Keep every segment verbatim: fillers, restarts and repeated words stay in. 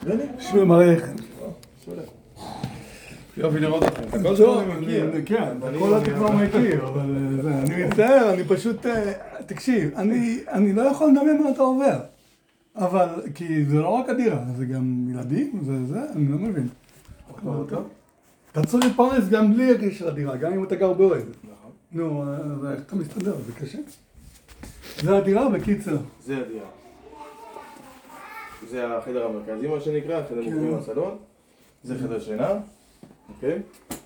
שוב מראה. יופי לראות אתכם. הכל טוב, כן, הכל אתה כבר מכיר, אבל אני מצטער, אני פשוט, תקשיב, אני לא יכול לדמיין מה אתה עובר. אבל, כי זה לא רק הדירה, זה גם ילדים, זה זה, אני לא מבין. אתה צריך לפרנס גם בלי הקשר של הדירה, גם אם אתה גר באוהל. נו, איך אתה מסתדר? זה קשה. זה הדירה בקיצר. זה הדירה. זה החדר המרכזי, מה שנקרא, חדר מוקדים בסלון. זה חדר שינה, אוקיי?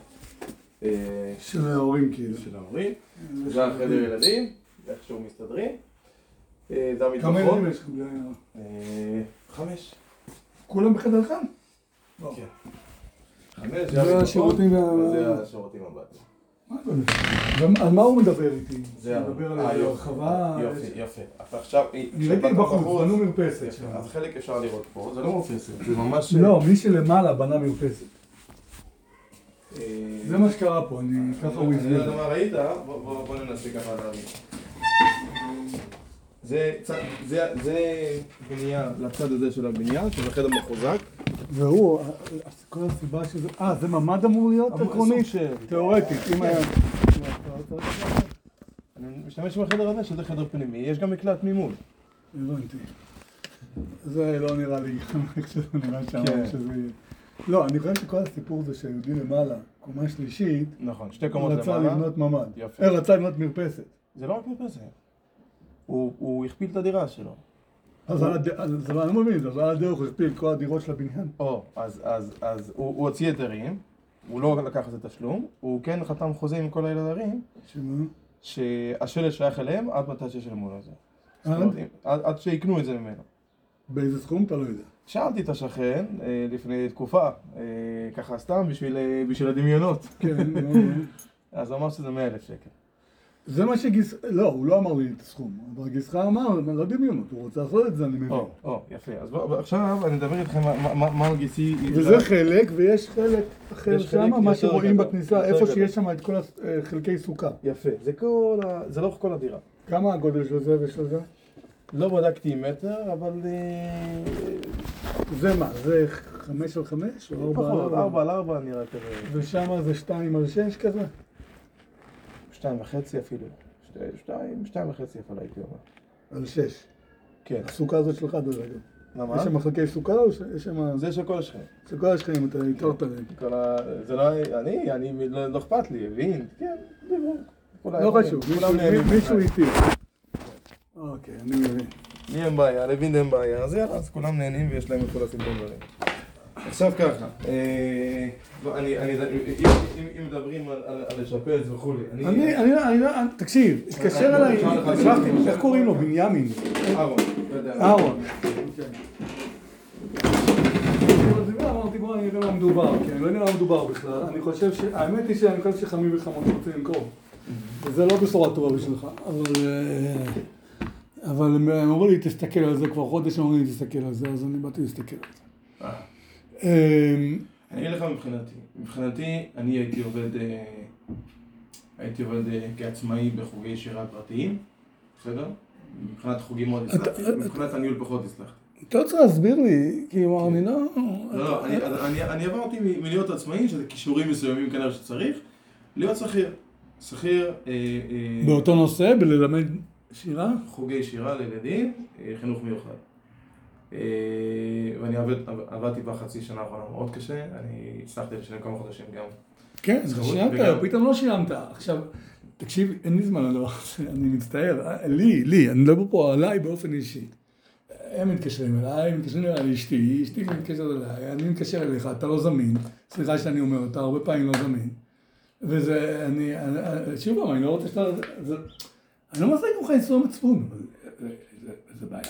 של ההורים כאילו. של ההורים. זה החדר ילדים, איכשהו מסתדרים. זה המטבחון. כמה ילדים יש לך? חמש. כולם בחדר אחד? כן. חמש, זה השירותים וזה השירותים הבאים. על מה הוא מדבר איתי? זה מדבר על הרחבה? יופי, יופי. עכשיו, נראיתי בחוץ, בנו מרפסת. אז חלק אפשר לראות פה, זה לא מרפסת, זה ממש... לא, מי שלמעלה בנה מרפסת. זה מה שקרה פה, אני ככה הוא הסביר. אני לא יודע מה ראית, בוא ננסה ככה להבין. זה בנייה לצד הזה של הבנייה, שזה חדר מחוזק. והוא, כל הסיבה שזה... אה, זה ממד אמור להיות עקרונית? תיאורטית, אם היה... אני משתמש בחדר הזה, שזה חדר פנימי. יש גם מקלט ממול. הבנתי. זה לא נראה לי, איך שזה נראה שם, שזה... לא, אני חושב שכל הסיפור זה שהיהודי למעלה, קומה שלישית, נכון, שתי קומות למעלה. רצה לבנות ממד. יופי. רצה לבנות מרפסת. זה לא רק מרפסת. הוא הכפיל את הדירה שלו. אז זה לא אני מבין, אז על הדרך הוא הכפיל כל הדירות של הבניין. או, אז הוא הוציא היתרים, הוא לא לקח את התשלום, הוא כן חתם חוזה עם כל הילדים, שהשלט שייך אליהם עד מתי שישלמו לו זה. עד שיקנו את זה ממנו. באיזה סכום אתה לא יודע? שאלתי את השכן לפני תקופה, ככה סתם בשביל הדמיונות. כן, אז הוא אמר שזה מאה אלף שקל. זה מה שגיס... לא, הוא לא אמר לי את הסכום, אבל גיסך אמר, לא דמיונות, הוא רוצה לעשות את זה, אני מבין. או, או, יפה. אז עכשיו אני אדבר איתכם מה גיסי... וזה חלק, ויש חלק אחר שם, מה שרואים בכניסה, איפה שיש שם את כל חלקי סוכה. יפה, זה כל ה... זה לא כל הדירה. כמה הגודל של זה ושל זה? לא בדקתי מטר, אבל... זה מה? זה חמש על חמש? פחות, ארבע על ארבע נראה כזה. ושם זה שתיים על שש כזה? שתיים וחצי אפילו. שתיים, שתיים וחצי אפילו הייתי אומר. על שש? כן. הסוכה הזאת שלך דרך אגב. למה? יש שם מחלקי סוכה או שיש שם... זה של כל השכנים. של כל השכנים, אתה התארת להם. זה לא... אני, אני לא אכפת לי, הבין? כן, דיבור. לא חשוב, מישהו איתי. אוקיי, אני מבין. לי אין בעיה, לוין אין בעיה, אז יאללה, אז כולם נהנים ויש להם את כל הסימפון דברים. עכשיו ככה, אם מדברים על לשפץ וכולי, אני, אני, תקשיב, תתקשר אליי, שכחתי, איך קוראים לו? בנימין? אהרון. אהרון. אמרתי בוא אני יודע מה מדובר, כי אני לא יודע מה מדובר בכלל, אני חושב ש... האמת היא שאני חושב שחמים וחמות רוצים למכור, וזה לא בשורה טובה בשבילך, אבל... אבל הם אמרו לי תסתכל על זה, כבר חודש אמרו לי תסתכל על זה, אז אני באתי להסתכל על זה. אני אגיד לך מבחינתי, מבחינתי אני הייתי עובד, הייתי עובד כעצמאי בחוגי שירה פרטיים, בסדר? מבחינת חוגים מאוד הצלחתי, מבחינת הניהול פחות הצלחתי. אתה לא צריך להסביר לי, כי אני לא... לא, לא, אני עברתי מלהיות עצמאי, שזה כישורים מסוימים כנראה שצריך, להיות שכיר. שכיר... באותו נושא, בללמד שירה? חוגי שירה לילדים, חינוך מיוחד. ואני עבדתי בחצי שנה האחרונה מאוד קשה, אני הצלחתי לשלם כמה חודשים גם. כן, אז שילמת, פתאום לא שילמת. עכשיו, תקשיב, אין לי זמן, אני מצטער, לי, לי, אני מדבר פה עליי באופן אישי. הם מתקשרים אליי, הם מתקשרים אליי לאשתי, אשתי מתקשרת אליי, אני מתקשר אליך, אתה לא זמין, סליחה שאני אומר, אתה הרבה פעמים לא זמין. וזה, אני, שוב פעם, אני לא רוצה שאתה... אני לא מנסה כמוך איסור מצפון, אבל זה בעיה.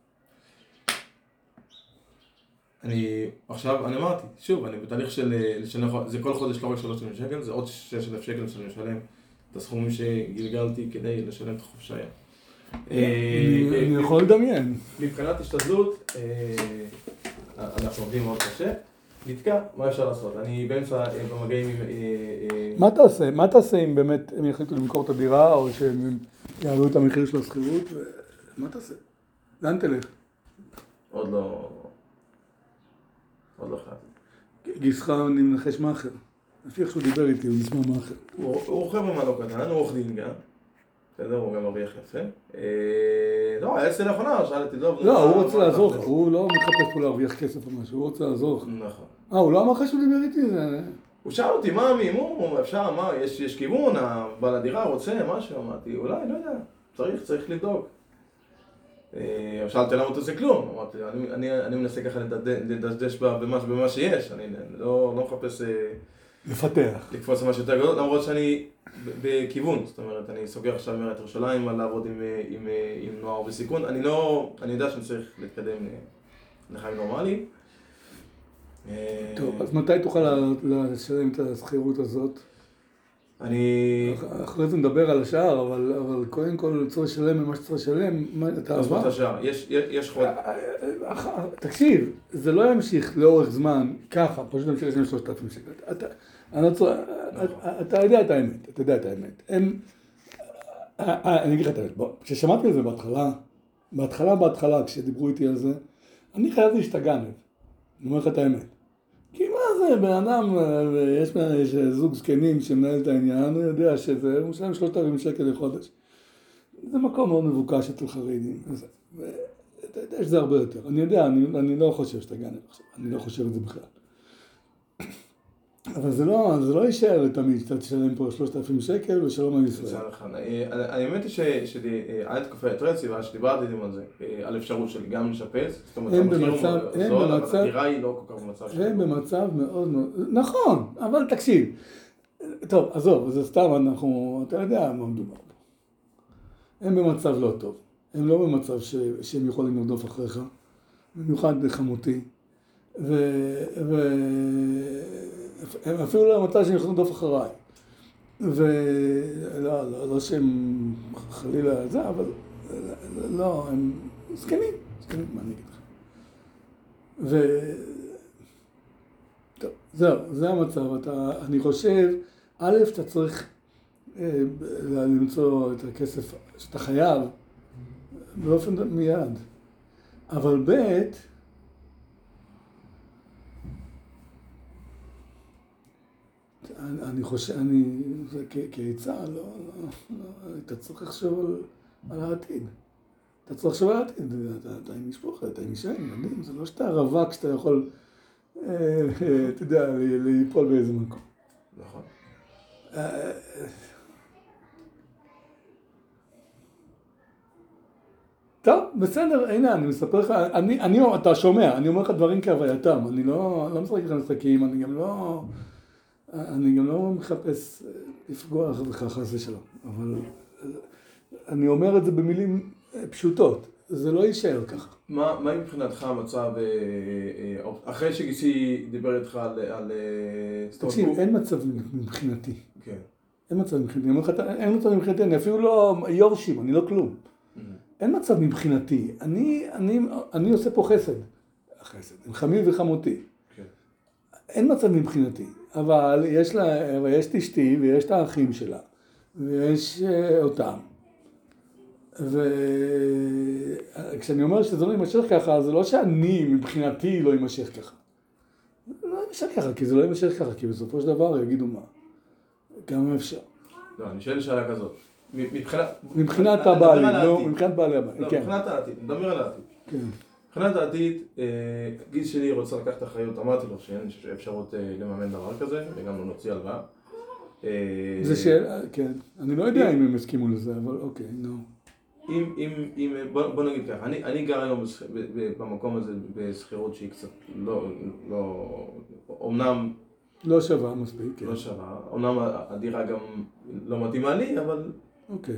אני, עכשיו, אני אמרתי, שוב, אני בתהליך של, זה כל חודש לא רק שלוש אלף שקל, זה עוד שש אלף שקל שאני משלם את הסכומים שגלגלתי כדי לשלם את החופשה. אני יכול לדמיין. מבחינת השתדלות, אנחנו עובדים מאוד קשה, נתקע, מה אפשר לעשות? אני באמצע במגעים עם... מה תעשה? מה תעשה אם באמת הם יחליטו למכור את הדירה, או שהם יעלו את המחיר של השכירות? מה תעשה? לאן תלך? עוד לא... עוד לא החלטתי. גיסך אני מנחש מאחר. לפי איך שהוא דיבר איתי, הוא נשמע מאחר. הוא רוכב במה לא קטן, הוא עורך דין גם. בסדר, הוא גם מרוויח יפה. לא, היה אצלי לאחרונה, שאלתי, לא... לא, הוא רוצה לעזור לך, הוא לא מחפש פה להרוויח כסף או משהו, הוא רוצה לעזור לך. נכון. אה, הוא לא אמר לך שהוא דיבר איתי? הוא שאל אותי, מה המימור, אפשר, מה, יש כיוון, הבעל הדירה רוצה, משהו, אמרתי, אולי, לא יודע, צריך, צריך לבדוק. שאלתי למה אתה עושה כלום, אמרתי, אני מנסה ככה לדשדש במה שיש, אני לא מחפש... לפתח. לקפוץ משהו יותר גדול, למרות שאני בכיוון, זאת אומרת, אני סוגר עכשיו מעיריית ירושלים על לעבוד עם נוער בסיכון, אני לא, אני יודע שאני צריך להתקדם לחיים נורמליים. טוב, אז מתי תוכל לשלם את השכירות הזאת? אני... אחרי זה נדבר על השאר, אבל, אבל קודם כל צריך לשלם ממה שצריך לשלם, אתה עבר? אז השאר, יש, יש חוד. תקשיב, זה לא ימשיך לאורך זמן, ככה, פשוט נמשיך לשלם שלושת אלפים שקל. אתה, אני צריך, אתה יודע את האמת, אתה יודע את האמת. הם, אני אגיד לך את האמת, כששמעתי על זה בהתחלה, בהתחלה, בהתחלה, כשדיברו איתי על זה, אני חייב להשתגענו, אני אומר לך את האמת. כי מה זה, בן אדם, יש, יש זוג זקנים שמנהל את העניין, הוא יודע שזה, הוא משלם שלושת אלפים שקל לחודש. זה מקום מאוד מבוקש אצל חרדים. אתה יודע שזה הרבה יותר. אני יודע, אני, אני לא חושב שאתה גנב עכשיו, אני לא חושב את זה בכלל. אבל זה לא, זה לא יישאר לתמיד, שאתה תשלם פה שלושת אלפים שקל ושלום על ישראל. האמת היא שעד תקופה הטרצי, ואז שדיברתי איתם על זה, על אפשרות שלי גם לשפץ, זאת אומרת, הם במצב, הם במצב, הדירה היא לא כל כך במצב שלי. הם במצב מאוד מאוד, נכון, אבל תקשיב, טוב, עזוב, זה סתם, אנחנו, אתה יודע מה מדובר פה. הם במצב לא טוב, הם לא במצב ש, שהם יכולים לרדוף אחריך, במיוחד חמותי, ו... ו... אפילו לא מצב שהם יכולים לדוף אחריי. ולא, לא, לא שהם חלילה זה, אבל לא, הם זקנים, זקנים, מה אני אגיד לך. ו... טוב, זהו, זה המצב. אתה, אני חושב, א', אתה צריך אה, למצוא את הכסף שאתה חייב באופן מיד. אבל ב', אני חושב, אני, כעצה, לא, לא, לא, אתה צריך לחשוב על, על העתיד. אתה צריך לחשוב על העתיד, אתה, אתה עם משפחה, אתה עם אישה, עם ילדים, זה לא שאתה רווק שאתה יכול, אה, אתה יודע, ליפול באיזה מקום. נכון. טוב, בסדר, הנה, אני מספר לך, אני, אני, אתה שומע, אני אומר לך דברים כהווייתם, אני לא, לא משחק לך משחקים, אני גם לא... אני גם לא מחפש לפגוע בך חס ושלום, אבל אני אומר את זה במילים פשוטות, זה לא יישאר ככה. מה, מה מבחינתך המצב, אחרי שגיסי דיבר איתך על... תקשיב, אין מצב מבחינתי. כן. אין מצב מבחינתי, אין מצב מבחינתי, אני אפילו לא יורשים, אני לא כלום. אין מצב מבחינתי, אני, אני, אני עושה פה חסד, חסד, עם חמי וחמותי. אין מצב מבחינתי. אבל יש לה, אבל יש את אשתי ויש את האחים שלה, ויש אותם. וכשאני אומר שזה לא יימשך ככה, זה לא שאני מבחינתי לא יימשך ככה. זה לא יימשך ככה, כי זה לא יימשך ככה, כי בסופו של דבר יגידו מה. כמה אפשר. לא, אני שואל שאלה כזאת. מבחינת הבעלים, לא, מבחינת בעלי הבעלים. לא, מבחינת העתיד, נדבר על העתיד. כן. מבחינת העתיד, גיס שלי רוצה לקחת אחריות, אמרתי לו שאין אפשרות לממן דבר כזה, וגם לא נוציא הלוואה. זה שאלה, כן. אני לא יודע אם הם הסכימו לזה, אבל אוקיי, נו. אם, בוא נגיד ככה, אני גר היום במקום הזה בסחירות שהיא קצת לא, אומנם... לא שווה מספיק, כן. לא שווה, אומנם הדירה גם לא מתאימה לי, אבל... אוקיי.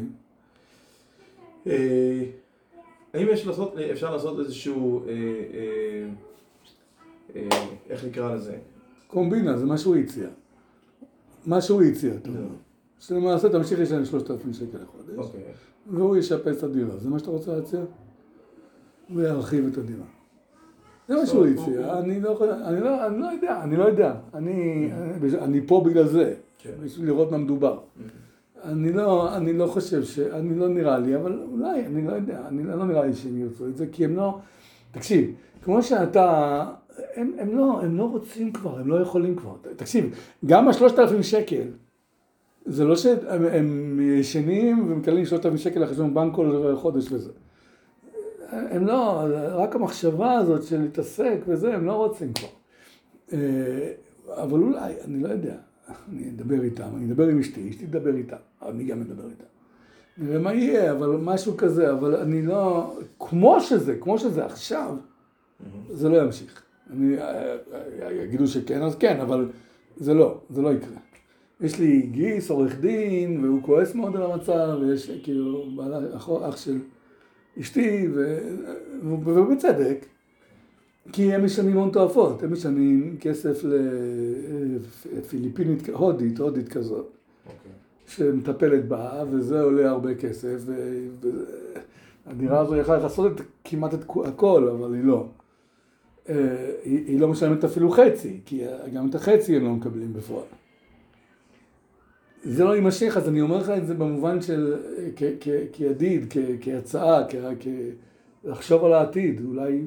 האם יש לעשות, אפשר לעשות איזשהו, אה, אה, אה, איך נקרא לזה? קומבינה, זה מה שהוא הציע. מה שהוא הציע, אתה אומר. שלמעשה תמשיך לשלם שלושת אלפים שקל לחודש. אוקיי. והוא ישפץ את הדירה. זה מה שאתה רוצה להציע? וירחיב את הדירה. זה מה שהוא הציע. אני לא יודע, אני לא יודע. אני פה בגלל זה. בשביל לראות מה מדובר. אני לא, אני לא חושב ש... אני לא נראה לי, אבל אולי, אני לא יודע, אני לא נראה לי שהם ירצו את זה, כי הם לא... תקשיב, כמו שאתה הם, הם לא, הם לא רוצים כבר, הם לא יכולים כבר. תקשיב, גם השלושת אלפים שקל, זה לא שהם הם ישנים ומקבלים שלושת אלפים שקל לחשבון בנק כל חודש וזה. הם לא, רק המחשבה הזאת של להתעסק וזה, הם לא רוצים כבר. אבל אולי, אני לא יודע, אני אדבר איתם, אני אדבר עם אשתי, אשתי תדבר איתם, אני גם אדבר איתם. נראה מה יהיה, אבל משהו כזה, אבל אני לא, כמו שזה, כמו שזה עכשיו, זה לא ימשיך. אני, יגידו שכן, אז כן, אבל זה לא, זה לא יקרה. יש לי גיס, עורך דין, והוא כועס מאוד על המצב, ויש כאילו, אח של אשתי, ובצדק, כי הם משנים הון תועפות, הם משנים כסף לפיליפינית, הודית, הודית כזאת, שמטפלת בה, וזה עולה הרבה כסף, והדירה הזו יכולה לעשות כמעט את הכל, אבל היא לא. היא לא משלמת אפילו חצי, כי גם את החצי הם לא מקבלים בפועל. זה לא יימשך, אז אני אומר לך את זה במובן של כידיד, כהצעה, לחשוב על העתיד, אולי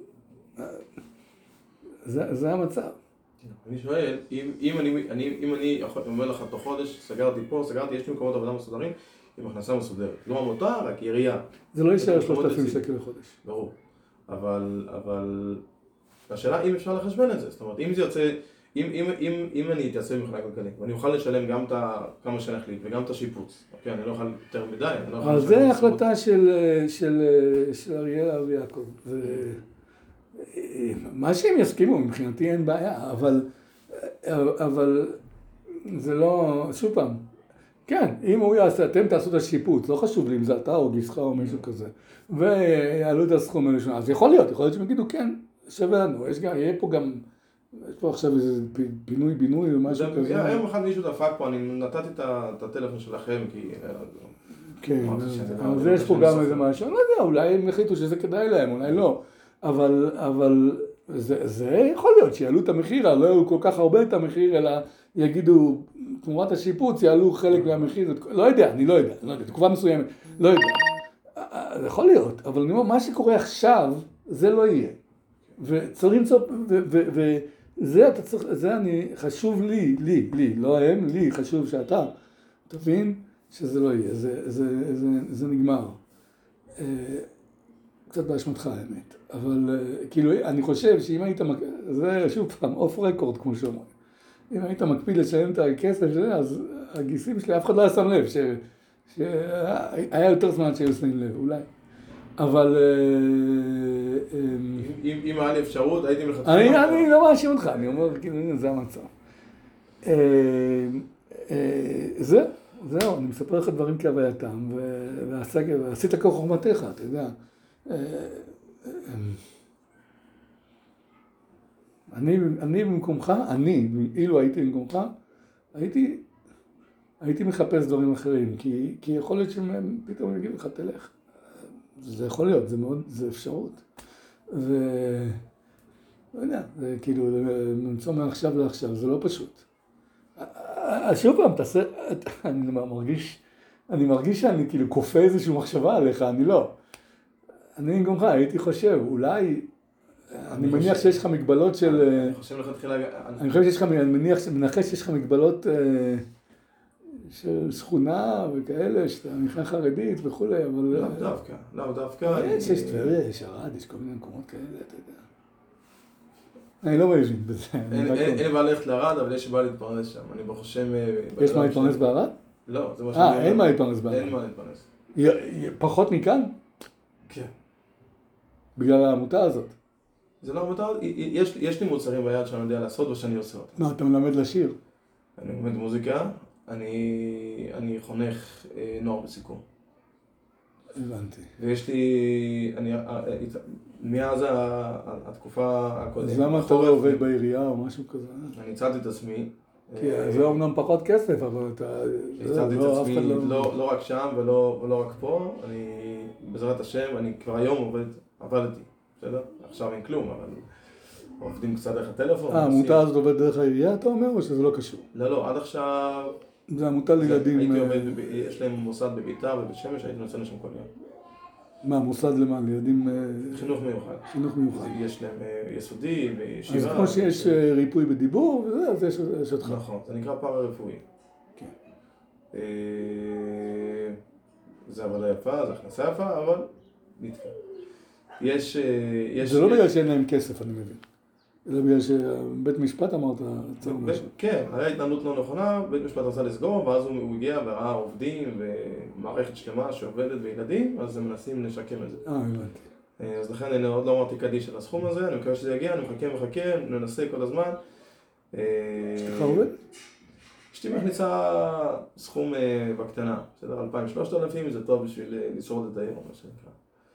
זה המצב. אני שואל, אם אני אומר לך תוך חודש, סגרתי פה, סגרתי, יש לי מקומות עבודה מסודרים, עם הכנסה מסודרת. לא עמותה, רק עירייה. זה לא יישאר שלושת אלפים שקל לחודש. ברור. אבל השאלה אם אפשר לחשבן את זה. זאת אומרת, אם זה יוצא, אם אני אתעשה מבחינה כלכלית, ואני אוכל לשלם גם את כמה שאני אחליט וגם את השיפוץ, אוקיי, אני לא אוכל יותר מדי, אני לא אוכל... אבל זה החלטה של אריאל אבי יעקב. מה שהם יסכימו, מבחינתי אין בעיה, אבל, אבל זה לא, שוב פעם, כן, אם הוא יעשה, אתם תעשו את השיפוץ, לא חשוב לי אם זה אתה או גיסך או מישהו כזה, ויעלו את הסכום האלה שונה, אז יכול להיות, יכול להיות שהם יגידו, כן, שווה לנו, יש גם, יהיה פה גם, יש פה עכשיו איזה פינוי בינוי או משהו כזה. היום אחד מישהו דפק פה, אני נתתי את הטלפון שלכם, כי... כן, אז יש פה גם איזה משהו, אני לא יודע, אולי הם החליטו שזה כדאי להם, אולי לא. אבל, אבל זה, זה יכול להיות שיעלו את המחיר, לא יעלו כל כך הרבה את המחיר, אלא יגידו, תמורת השיפוץ, יעלו חלק מהמחיר, לא יודע, אני לא יודע, לא יודע, תקופה מסוימת, לא יודע. זה יכול להיות, אבל אני אומר, מה שקורה עכשיו, זה לא יהיה. וצריך למצוא, וזה אתה צריך, זה אני, חשוב לי, לי, לי, לא הם, לי, חשוב שאתה, תבין שזה לא יהיה, זה, זה, זה, זה נגמר. קצת באשמתך האמת, אבל כאילו אני חושב שאם היית, זה שוב פעם אוף רקורד כמו שאומרים, אם היית מקפיד לשלם את הכסף שלי, אז הגיסים שלי אף אחד לא היה שם לב, שהיה יותר זמן שהיו שמים לב, אולי, אבל... אם היה לי אפשרות, הייתי מלכתחילה... אני לא מאשים אותך, אני אומר, כאילו, הנה, זה המצב. זהו, זהו, אני מספר לך דברים כהווייתם, ועשית כל חוכמתך, אתה יודע. אני, אני במקומך, אני, אילו הייתי במקומך, הייתי, הייתי מחפש דברים אחרים, כי, כי יכול להיות שהם פתאום יגידו לך, תלך. זה יכול להיות, זה מאוד, זה אפשרות. ו... לא יודע, זה כאילו, למצוא מעכשיו לעכשיו, זה לא פשוט. אז שוב פעם, תעשה, אני מרגיש, אני מרגיש שאני כאילו כופה איזושהי מחשבה עליך, אני לא. אני במקומך, הייתי חושב, אולי, אני מניח שיש לך מגבלות של... אני חושב לך תחילה... אני חושב שיש לך, אני מניח, מנחש שיש לך מגבלות של שכונה וכאלה, שאתה מכנה חרדית וכולי, אבל... לאו דווקא, לאו דווקא... יש, יש טבריה, יש ערד, יש כל מיני מקומות כאלה, אתה יודע. אני לא מבין בזה. אין לי מה ללכת לערד, אבל יש לי מה להתפרנס שם. אני ברוך השם... יש מה להתפרנס בערד? לא, זה מה שאני... אה, אין מה להתפרנס בערד. אין מה להתפרנס. פחות מכאן? כן. בגלל העמותה הזאת? זה לא עמותה, יש לי מוצרים ביד שאני יודע לעשות ושאני עושה אותם. מה, אתה מלמד לשיר? אני מלמד מוזיקה, אני חונך נוער בסיכון. הבנתי. ויש לי, אני, מאז התקופה הקודמת. אז למה אתה לא עובד בעירייה או משהו כזה? אני הצעתי את עצמי. כי זה אומנם פחות כסף, אבל אתה... הצעתי את עצמי לא רק שם ולא רק פה. אני, בעזרת השם, אני כבר היום עבדתי, בסדר? עכשיו אין כלום, אבל עובדים קצת דרך הטלפון. העמותה הזאת עובדת דרך העירייה, אתה אומר, או שזה לא קשור? לא, לא, עד עכשיו... זה עמותה לילדים... הייתי עובד, יש להם מוסד בביתר ובית שמש, הייתי נוצא לשם כל יום. מה, מוסד למה? לילדים... חינוך מיוחד. חינוך מיוחד. יש להם יסודי וישיבה. אז כמו שיש ריפוי בדיבור, וזה, אז יש אותך. נכון, זה נקרא פארה-רפואי. כן. זה עבודה יפה, זה הכנסה יפה, אבל נתקע. יש... זה לא בגלל שאין להם כסף, אני מבין. זה בגלל שבית משפט אמרת, צאו משהו. כן, היה התנהלות לא נכונה, בית משפט רצה לסגור, ואז הוא הגיע וראה עובדים ומערכת שלמה שעובדת וילדים, אז הם מנסים לשקם את זה. אה, הבנתי. אז לכן אני עוד לא אמרתי קדיש על הסכום הזה, אני מקווה שזה יגיע, אני מחכה ומחכה, ננסה כל הזמן. אשתך עובד? אשתי מכניסה סכום בקטנה, בסדר, אלפיים שלושת אלפים, זה טוב בשביל לשרוד את היום, מה שנקרא.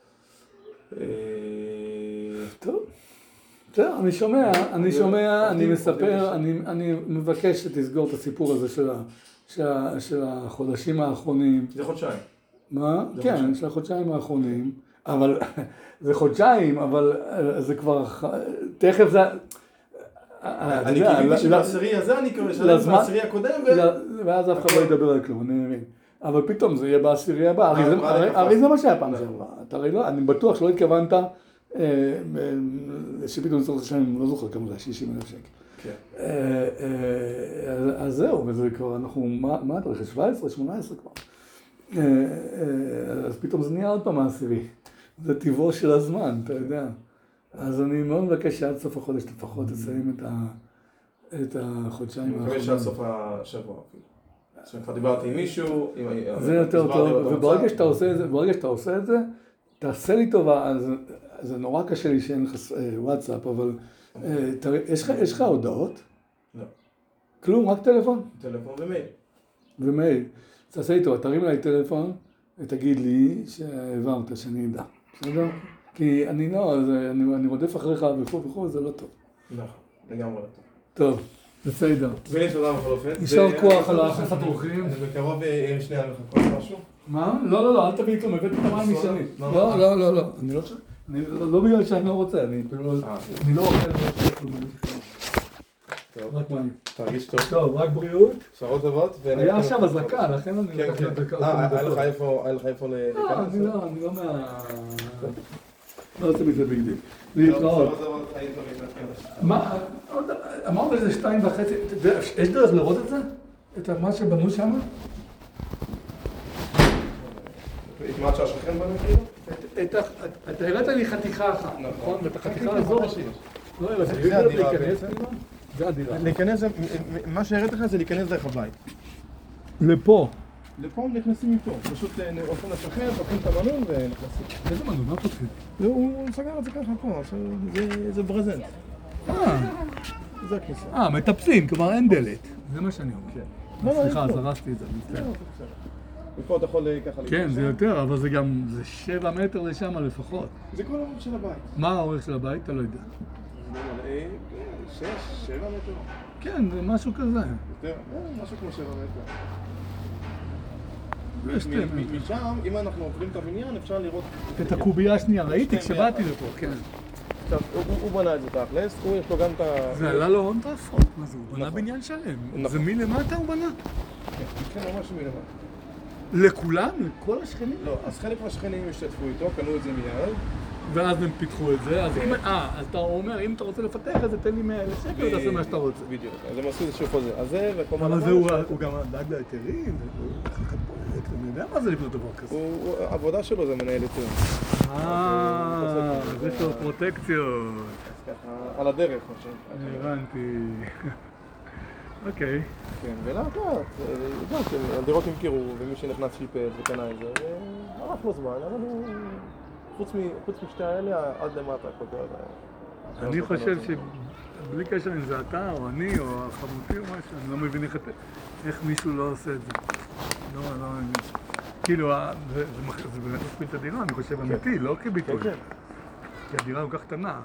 טוב. בסדר, אני שומע, אני שומע, אני מספר, אני מבקש שתסגור את הסיפור הזה של החודשים האחרונים. זה חודשיים. מה? כן, של החודשיים האחרונים. אבל זה חודשיים, אבל זה כבר, תכף זה... אני קיוויתי שבעשירי הזה אני קורא שלם, בעשירי הקודם ואז אף אחד לא ידבר על כלום, אני מבין. אבל פתאום זה יהיה בעשירי הבא, הרי זה מה שהיה פעם שעברה. אני בטוח שלא התכוונת שפתאום צריך לשלם, לא זוכר כמה זה, שישים אלף שקל. אז זהו, וזה כבר, אנחנו, מה אתה רכש? שבע עשרה, שמונה עשרה כבר. אז פתאום זה נהיה עוד פעם העשירי. זה טבעו של הזמן, אתה יודע. אז אני מאוד מבקש שעד סוף החודש לפחות תסיים את החודשיים האחרונים. אני מקווה שעד סוף השבוע אפילו. כשכבר דיברתי עם מישהו, זה יותר טוב, וברגע שאתה עושה את זה, ברגע שאתה עושה את זה, תעשה לי טובה, זה נורא קשה לי שאין לך וואטסאפ, אבל יש לך הודעות? לא. כלום, רק טלפון? טלפון ומייל. ומייל. תעשה לי טובה, תרים אליי טלפון, ותגיד לי שהעברת, שאני אדע. בסדר? כי אני לא, אני רודף אחריך וכו' וכו', זה לא טוב. נכון, לגמרי לא טוב. טוב, בסדר. בני תודה בכל אופן. יישר כוח על ההכנסת אורחים. אני בקרוב שנייה לחכות משהו. מה? לא, לא, לא, אל תביא כלום, הבאתי את המים משני. לא, לא, לא, לא. אני לא חושב. לא בגלל שאני לא רוצה, אני לא אוכל כלום. רק מים. תרגיש טוב. טוב, רק בריאות. שעות טובות. היה עכשיו הזקה, לכן אני לא כן, כן. אה, היה לך איפה להיכנס? לא, אני לא, אני לא מה... לא עושה מזה ביג דיל. להתראות. מה, אמרת שזה שתיים וחצי, יש דרך לראות את זה? את מה שבנו שם? את מה שהשכן בנו כאילו? אתה הראת לי חתיכה אחת, נכון? ואת החתיכה הזאת... לא הראת לי, זה הדירה בעצם. זה הדירה. להיכנס, מה שהראית לך זה להיכנס דרך הבית. לפה. לפה הם נכנסים מפה, פשוט הולכים לשכן, פותחים את המנעול ונכנסים. איזה מנעול? מה פותחים? הוא סגר את זה ככה פה, זה ברזנט. אה. זה הכניסה. אה, מטפסים, כלומר אין דלת. זה מה שאני אומר. סליחה, אז הרסתי את זה. ופה אתה יכול ככה... כן, זה יותר, אבל זה גם, זה שבע מטר לשם לפחות. זה כל האורך של הבית. מה האורך של הבית? אתה לא יודע. שש, שבע מטר. כן, זה משהו כזה. יותר, משהו כמו שבע מטר. משם, אם אנחנו עוברים את הבניין, אפשר לראות... את הקובייה השנייה, ראיתי כשבאתי לפה, כן. עכשיו, הוא בנה את זה תכלס, הוא יש לו גם את ה... זה עלה לו הון תועפות, מה זה? הוא בנה בניין שלם. זה מלמטה הוא בנה? כן, ממש מלמטה. לכולם? לכל השכנים? לא, אז חלק מהשכנים השתתפו איתו, קנו את זה מיד. ואז הם פיתחו את זה, אז אם... אה, אז אתה אומר, אם אתה רוצה לפתח את זה, תן לי מאה אלף שקל ותעשה מה שאתה רוצה. בדיוק, אז הם עשו איזשהו חוזה. אז זה, וקומה לבן... אבל הוא גם דאג להיתרים, אני יודע מה זה לבנות דבר כזה. העבודה שלו זה מנהל היתר. אה, זה של פרוטקציות. אז ככה, על הדרך, מה שנקרא. הבנתי. אוקיי. כן, ולאט לאט, יודעת, הדירות נמכרו, ומי שנכנס שיפץ וקנה את זה, וערך לו זמן, אבל הוא... חוץ משתי האלה, עד למטה, הכל טוב. אני חושב שבלי קשר אם זה אתה, או אני, או החמותי או משהו, אני לא מבין איך מישהו לא עושה את זה. לא, לא מבין. כאילו, זה באמת מספיק את הדירה, אני חושב אמיתי, לא כביטוי. כי הדירה כל כך קטנה.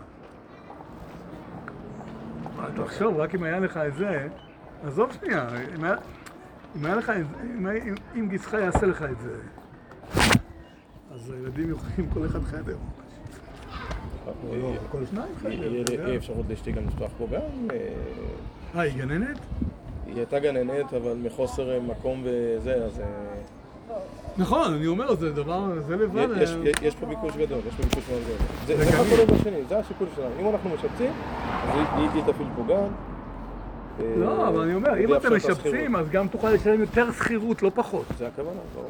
תחשוב, רק אם היה לך את זה, עזוב שנייה, אם היה לך את זה, אם גיסך יעשה לך את זה, אז הילדים יכולים כל אחד חדר. כל שניים חדר. יהיה אפשרות לאשתי גם לפתוח פה גם. אה, היא גננת? היא הייתה גננת, אבל מחוסר מקום וזה, אז... נכון, אני אומר, זה דבר, זה לבד. יש פה ביקוש גדול, יש פה ביקוש מאוד גדול. זה מה קורה בשני, זה השיקול שלנו. אם אנחנו משפצים, אז היא תפעיל פה גן. לא, אבל אני אומר, אם אתם משפצים, אז גם תוכל לשלם יותר שכירות, לא פחות. זה הכוונה, ברור.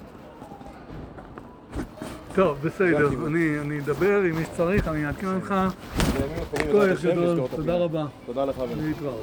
טוב, בסדר, אני אדבר עם מי שצריך, אני אעדכן אותך. כוח גדול, תודה רבה. תודה לך. להתראות.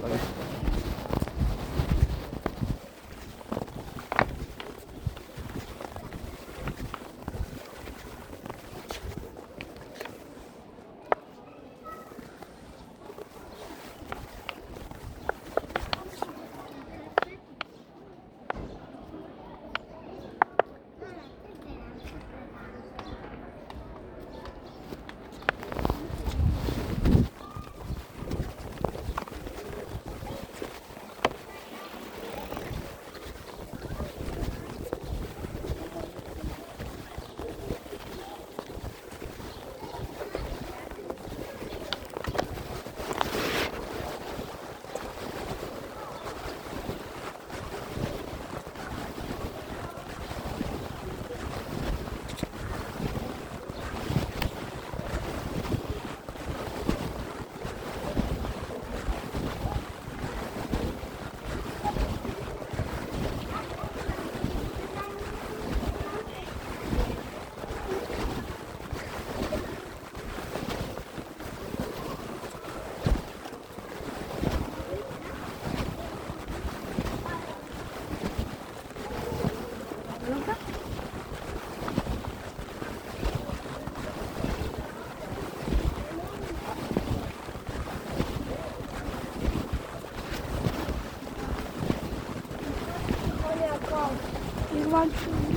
You want to